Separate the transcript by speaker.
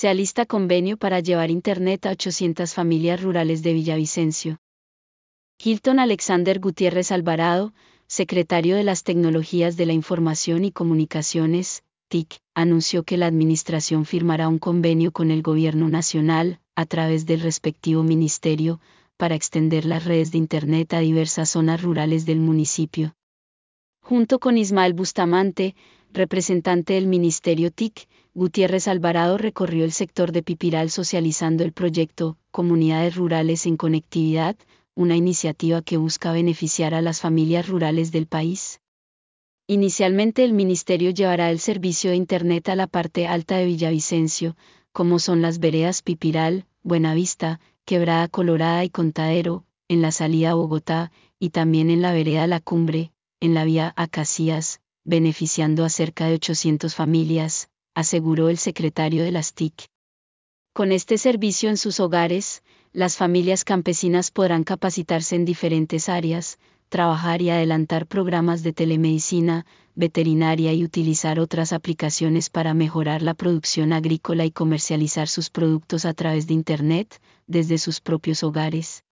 Speaker 1: Se alista convenio para llevar Internet a 800 familias rurales de Villavicencio. Hilton Alexander Gutiérrez Alvarado, secretario de las Tecnologías de la Información y Comunicaciones, TIC, anunció que la administración firmará un convenio con el Gobierno Nacional, a través del respectivo ministerio, para extender las redes de Internet a diversas zonas rurales del municipio. Junto con Ismael Bustamante, representante del Ministerio TIC, Gutiérrez Alvarado recorrió el sector de Pipiral socializando el proyecto Comunidades Rurales en Conectividad, una iniciativa que busca beneficiar a las familias rurales del país. Inicialmente el Ministerio llevará el servicio de Internet a la parte alta de Villavicencio, como son las veredas Pipiral, Buenavista, Quebrada Colorada y Contadero, en la salida a Bogotá, y también en la vereda La Cumbre, en la vía a Casillas, beneficiando a cerca de 800 familias, aseguró el secretario de las TIC. Con este servicio en sus hogares, las familias campesinas podrán capacitarse en diferentes áreas, trabajar y adelantar programas de telemedicina, veterinaria y utilizar otras aplicaciones para mejorar la producción agrícola y comercializar sus productos a través de Internet, desde sus propios hogares.